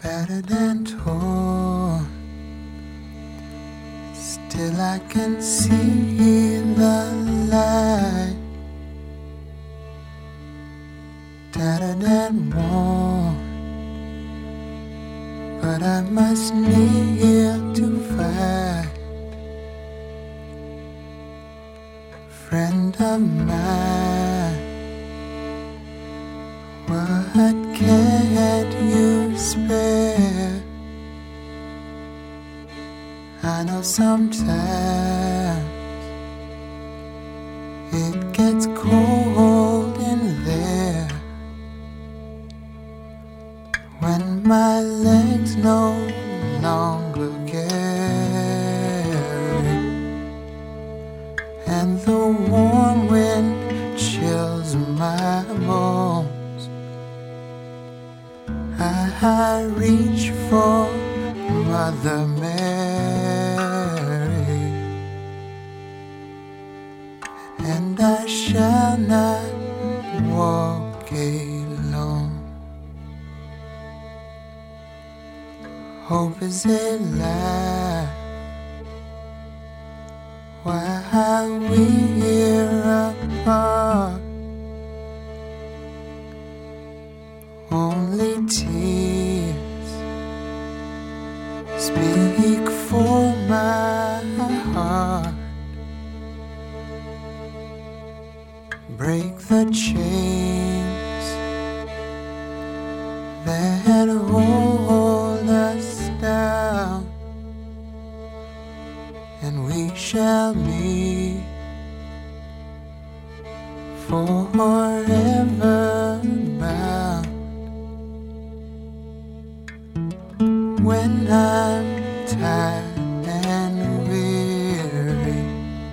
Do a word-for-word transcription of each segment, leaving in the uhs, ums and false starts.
battered and torn, still I can see the light. Tattered and worn, but I must kneel to fight. Friend of mine, what can't you spare? I know sometimes it gets cold in there, when my legs no longer carry, and the warm wind chills my bones. I reach for Mother Mary, and I shall not walk alone. Hope is a lie, why are we here apart? Only tears speak for my heart. Break the chains that hold us down, and we shall meet forever bound. When I'm tired and weary,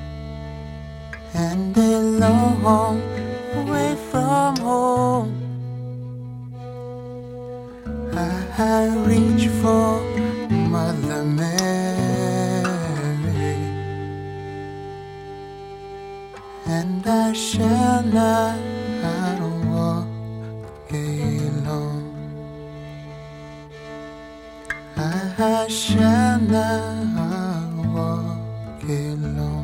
and a long way from home, I, I reach for Mother Mary, and I shall not walk alone. I shall not walk alone.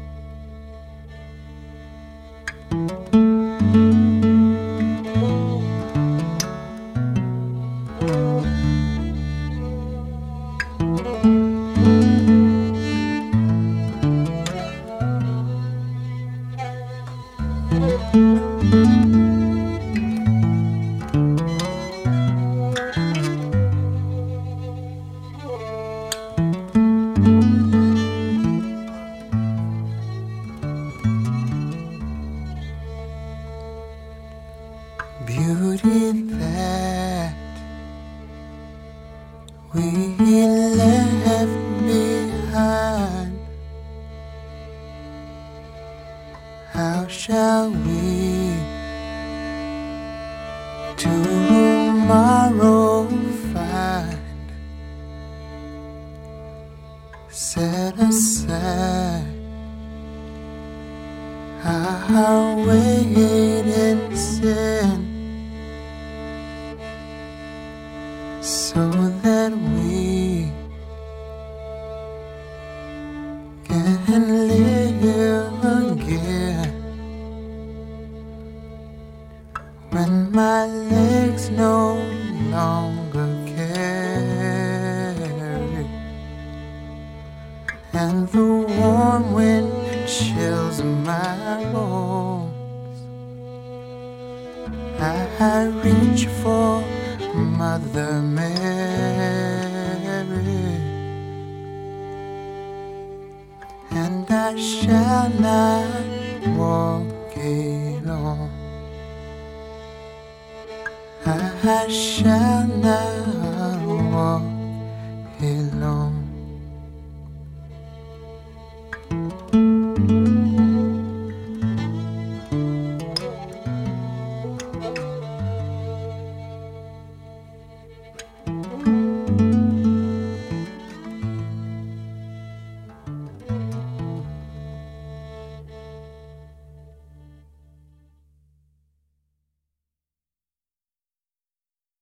Beauty that we left behind, how shall we tomorrow find? Set aside our weight in sin, so that we can live again. When my legs no longer carry, and the warm wind chills my bones, I reach for Mother Mary, and I shall not walk alone. I shall not